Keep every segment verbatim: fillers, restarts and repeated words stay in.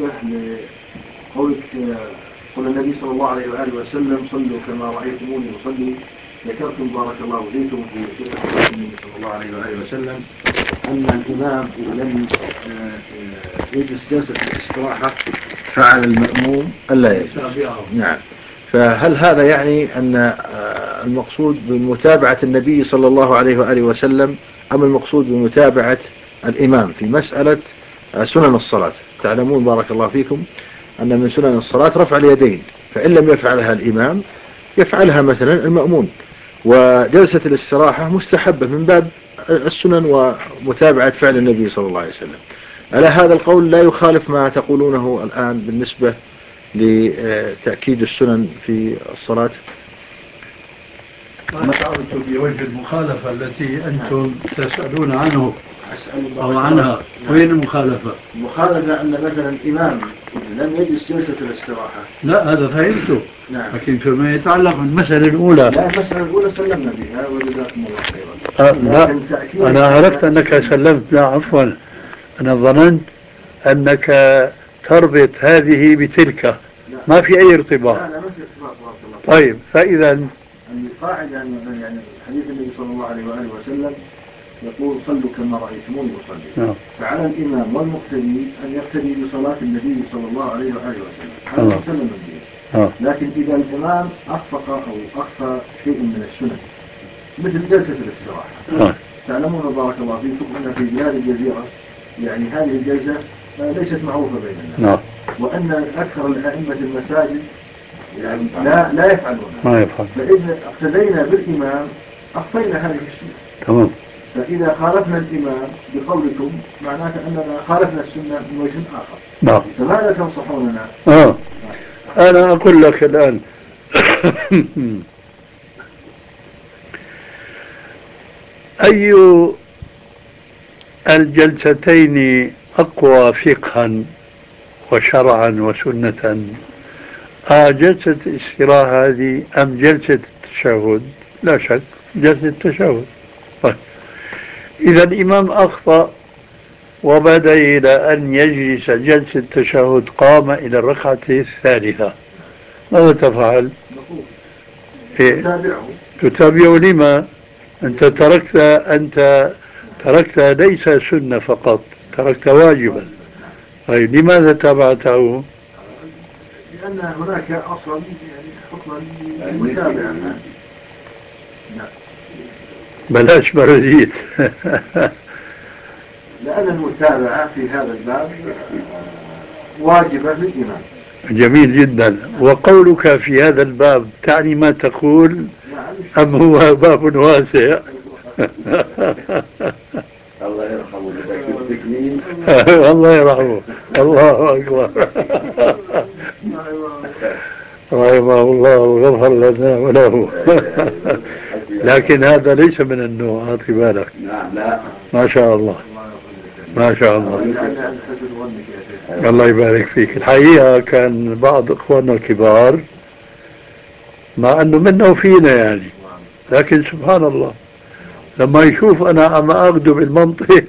بالنسبة لقولك قول النبي صلى الله عليه وآله وسلم صلوا كما رأيتموني أصلي، ذكرتم بارك الله فيكم في سنة النبي صلى الله عليه وآله وسلم أن الإمام إذا لم يجلس جلسة الاستراحة فعل المأموم ألا يجلس. نعم. فهل هذا يعني أن المقصود بمتابعة النبي صلى الله عليه وآله وسلم أم المقصود بمتابعة الإمام في مسألة سنن الصلاة؟ تعلمون بارك الله فيكم أن من سنن الصلاة رفع اليدين، فإن لم يفعلها الإمام يفعلها مثلا المأمون، وجلسة الاستراحة مستحبة من باب السنن ومتابعة فعل النبي صلى الله عليه وسلم. ألا هذا القول لا يخالف ما تقولونه الآن بالنسبة لتأكيد السنن في الصلاة؟ ما شعرت بوجه المخالفة التي أنتم تسألون عنه أو عنها. وين المخالفة؟ المخالفة أن مثلا الإمام لم يجلس جلسة الاستراحة. لا هذا فهمته. نعم. لكن فيما يتعلق بالمسألة الأولى، لا المسألة الأولى سلمنا بها وجزاكم الله خيرا. أه لا أنا عرفت أنك سلمت. لا عفوا، أنا ظننت أنك تربط هذه بتلك. لا. ما في أي ارتباط. لا لا ما في ارتباط. طيب فإذا القاعدة يعني حديث النبي صلى الله عليه وآله وسلم يقول صلوا كما رأيتموني أصلي. نعم. فعلى الإمام والمقتدي أن يقتدي بصلاة النبي صلى الله عليه وآله وسلم. هذا مسلم به. لكن إذا الإمام أخفق أو أخفى شيء من السنة مثل جلسة الاستراحة، تعلمون بارك الله فيكم أن في بلاد الجزيرة يعني هذه الجلسة ليست معروفة بين الناس، وأن أكثر الأئمة المساجد يعني لا لا يفعلون ما يفعل. فإذا اقتدينا بالإمام أخفينا هذه السنة. تمام. فإذا خالفنا الإمام بقولكم معناته أننا خالفنا السنة من وجه آخر. نعم. فماذا تنصحوننا؟ آه. أنا أقول لك الآن أي الجلستين أقوى فقها وشرعا وسنة؟ آه جلسة الاستراحة هذه أم جلسة التشهد؟ لا شك جلسة التشهد. طيب إذا الإمام أخطأ وبدأ إلى أن يجلس جلسة التشهد، قام إلى الركعة الثالثة، ماذا تفعل؟ إيه؟ تتابعه. لما؟ أنت تركت أنت تركت ليس سنة فقط، تركت واجبا. طيب لماذا تابعته؟ لأن هناك أصلا يعني حكما المتابعة. بلاش برديت. لأن المتابعة في هذا الباب واجبة للإمام. جميل جدا. وقولك في هذا الباب تعني ما تقول أم هو باب واسع؟ الله يرحمه التكميل. الله يرحمه. الله أكبر. رحمه الله وغفر لنا وله. لكن هذا ليس من النوع، أعطي بالك. لا ما شاء الله ما شاء الله. الله يبارك فيك. الحقيقة كان بعض إخواننا الكبار مع أنه منا وفينا يعني، لكن سبحان الله لما يشوف أنا عم أخده بالمنطق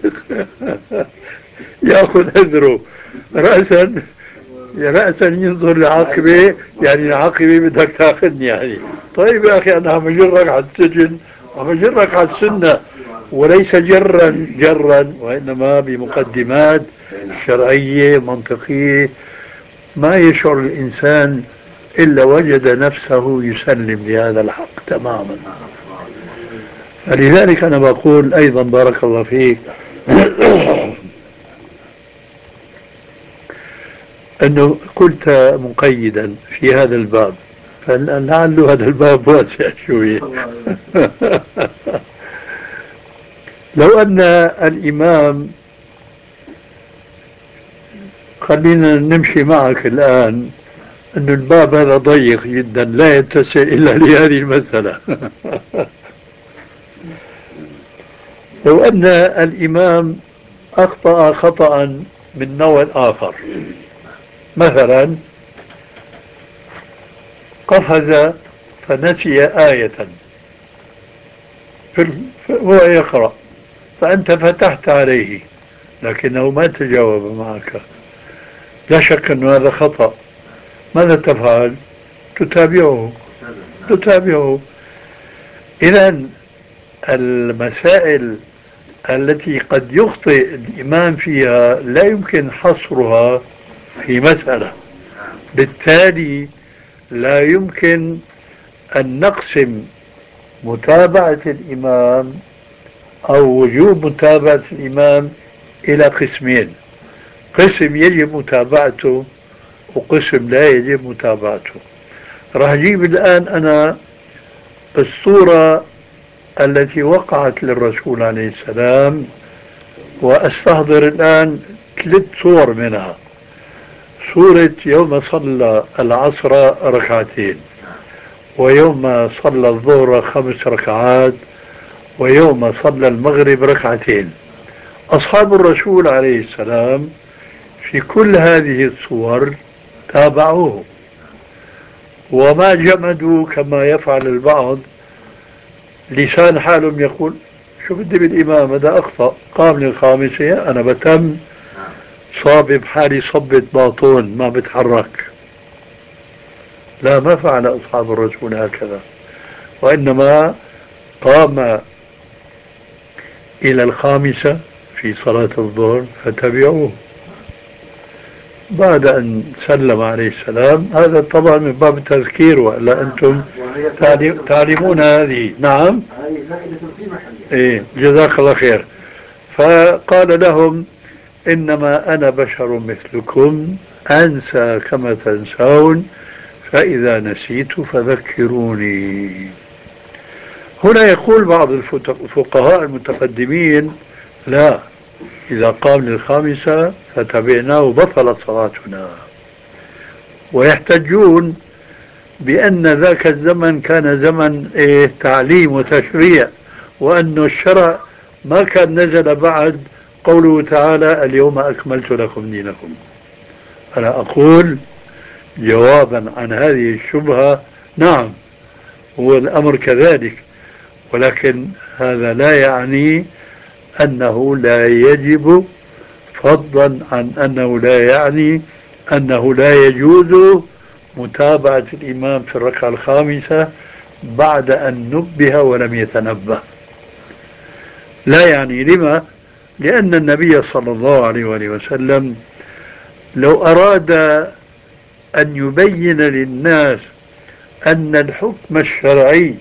يأخذ أذره رأسا رأسا ينظر لعاقبه، يعني عاقبه بدك تاخذني يعني. طيب يا أخي أنا عم أجرك على السجن، عم أجرك على السنة، وليس جرا جرا وإنما بمقدمات شرعية منطقية ما يشعر الإنسان إلا وجد نفسه يسلم لهذا الحق تماما. فلذلك أنا بقول أيضا بارك الله فيك أنه كنت مقيدا في هذا الباب، فلعل هذا الباب واسع شوية. لو أن الإمام، خلينا نمشي معك الآن، أن الباب هذا ضيق جدا لا يتسع إلا لهذه المسألة. لو أن الإمام أخطأ خطأ من نوع آخر، مثلا قفز فنسي آية هو يقرأ فأنت فتحت عليه لكنه ما تجاوب معك، لا شك أن هذا خطأ. ماذا تفعل؟ تتابعه تتابعه إذا المسائل التي قد يخطئ الإمام فيها لا يمكن حصرها في مسألة، بالتالي لا يمكن أن نقسم متابعة الإمام أو وجوب متابعة الإمام إلى قسمين: قسم يجب متابعته وقسم لا يجب متابعته. راح أجيب الآن أنا الصورة التي وقعت للرسول عليه السلام، وأستحضر الآن ثلاث صور منها: صورة يوم صلى العصر ركعتين، ويوم صلى الظهر خمس ركعات، ويوم صلى المغرب ركعتين. أصحاب الرسول عليه السلام في كل هذه الصور تابعوه، وما جمدوا كما يفعل البعض. لسان حالهم يقول: شو بدي بالإمام هذا أخطأ، قام للخامسة أنا بتم صاب بحالي صبة باطون ما بتحرك. لا، ما فعل أصحاب الرسول هكذا، وإنما قام إلى الخامسة في صلاة الظهر فتبعوه بعد أن سلم عليه السلام. هذا طبعا من باب التذكير، وإلا أنتم تعلمون هذه. نعم، إيه، جزاك الله خير. فقال لهم: إنما أنا بشر مثلكم أنسى كما تنسون، فإذا نسيت فذكروني. هنا يقول بعض الفقهاء المتقدمين: لا، إذا قام للخامسة فتبعناه بطلت صلاتنا، ويحتجون بأن ذاك الزمن كان زمن إيه تعليم وتشريع، وأن الشرع ما كان نزل بعد قوله تعالى: اليوم أكملت لكم دينكم. أنا أقول جوابا عن هذه الشبهة: نعم، هو الأمر كذلك، ولكن هذا لا يعني أنه لا يجب، فضلا عن أنه لا يعني أنه لا يجوز متابعة الإمام في الركعة الخامسة بعد أن نبه ولم يتنبه. لا يعني. لما؟ لأن النبي صلى الله عليه وآله وسلم لو أراد أن يبين للناس أن الحكم الشرعي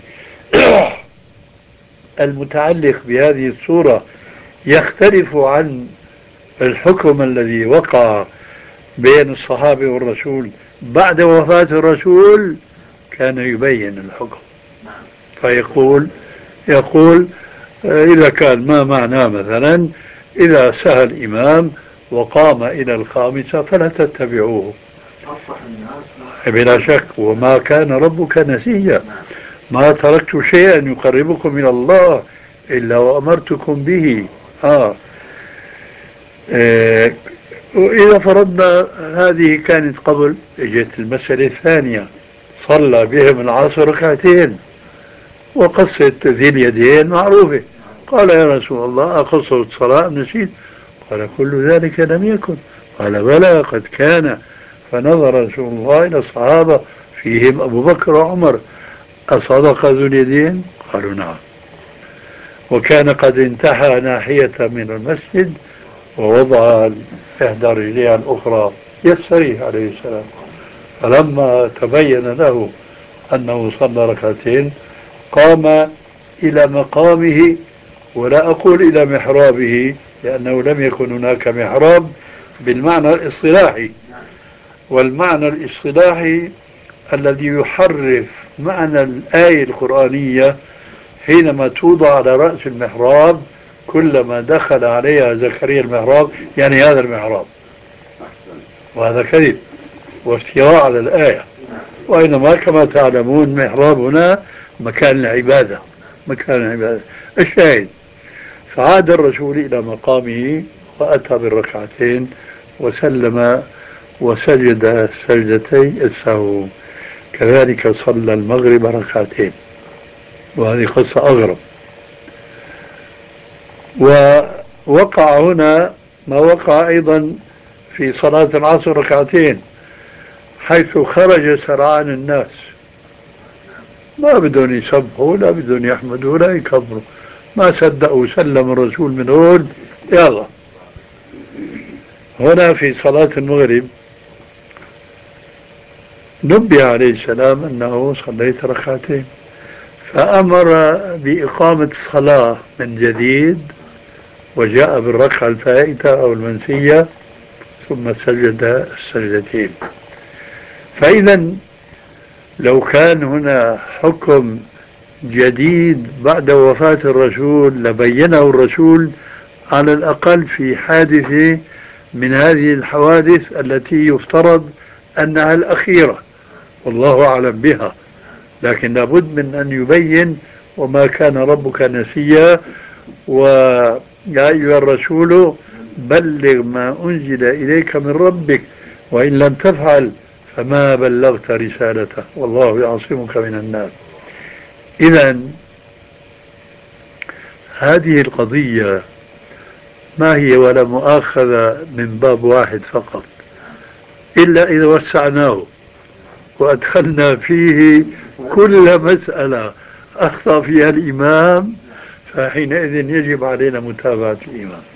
المتعلق بهذه الصورة يختلف عن الحكم الذي وقع بين الصحابة والرسول بعد وفاة الرسول، كان يبين الحكم فيقول يقول إذا كان ما معناه مثلا إذا سهى الإمام وقام إلى الخامسة فلا تتبعوه بلا شك، وما كان ربك نسيا، ما تركت شيئا يقربكم إلى الله إلا وأمرتكم به. آه. آه. وإذا فرضنا هذه كانت قبل، اجت المسألة الثانية: صلى بهم العصر ركعتين، وقصة ذي اليدين معروفة. قال: يا رسول الله أقصر الصلاة نسيت؟ قال: كل ذلك لم يكن. قال: بلى قد كان. فنظر رسول الله إلى الصحابة فيهم أبو بكر وعمر: أصدق ذو اليدين؟ قالوا: نعم. وكان قد انتحى ناحية من المسجد ووضع إحدى رجليه الأخرى يستريح عليه السلام. فلما تبين له أنه صلى ركعتين قام إلى مقامه، ولا أقول إلى محرابه لأنه لم يكن هناك محراب بالمعنى الاصطلاحي، والمعنى الاصطلاحي الذي يحرف معنى الآية القرآنية حينما توضع على رأس المحراب كلما دخل عليها زكريا المحراب، يعني هذا المحراب، وهذا كذب وافتراء على الآية. وإنما كما تعلمون محراب هنا مكان العبادة، مكان العبادة. الشاهد: فعاد الرسول إلى مقامه وأتى بالركعتين وسلم وسجد سجدتي السهو. كذلك صلى المغرب ركعتين، وهذه قصة أغرب. ووقع هنا ما وقع أيضا في صلاة العصر ركعتين حيث خرج سرعان الناس، ما بدهم يسبحوا لا بدهم يحمدوا ولا يكبروا، ما صدقوا سلم الرسول من هون يلا. هنا في صلاة المغرب نبه عليه السلام أنه صليت ركعتين، فأمر بإقامة الصلاة من جديد وجاء بالركعة الفائتة أو المنسية ثم سجد السجدتين. فإذا لو كان هنا حكم جديد بعد وفاة الرسول لبينه الرسول على الأقل في حادثة من هذه الحوادث التي يفترض أنها الأخيرة والله أعلم بها، لكن لابد من أن يبين وما كان ربك نسيا ويا أيها الرسول بلغ ما أنزل إليك من ربك وإن لم تفعل فما بلغت رسالته والله يعصمك من الناس. إذا هذه القضية ما هي ولا مؤاخذة من باب واحد فقط، إلا إذا وسعناه وأدخلنا فيه كل مسألة أخطأ فيها الإمام، فحينئذ يجب علينا متابعة الإمام.